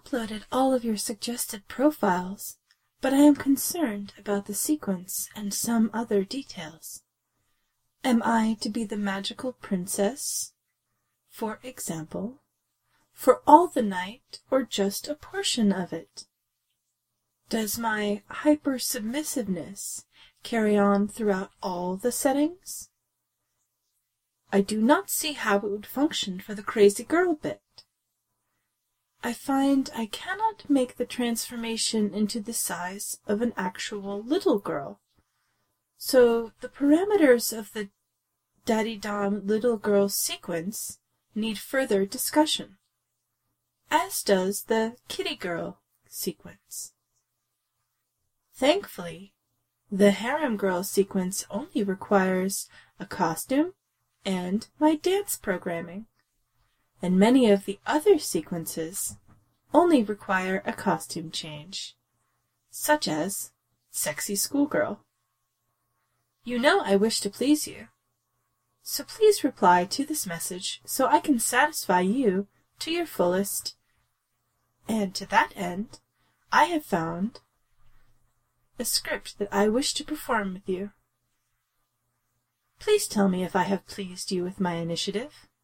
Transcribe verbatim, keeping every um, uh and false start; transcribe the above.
uploaded all of your suggested profiles, but I am concerned about the sequence and some other details. Am I to be the magical princess, for example, for all the night or just a portion of it? Does my hyper-submissiveness carry on throughout all the settings? I do not see how it would function for the crazy girl bit. I find I cannot make the transformation into the size of an actual little girl, so the parameters of the Daddy Dom little girl sequence need further discussion, as does the kitty girl sequence. Thankfully, the harem girl sequence only requires a costume and my dance programming, and many of the other sequences only require a costume change, such as sexy schoolgirl. You know I wish to please you, so please reply to this message so I can satisfy you to your fullest, and to that end I have found a script that I wish to perform with you. Please tell me if I have pleased you with my initiative.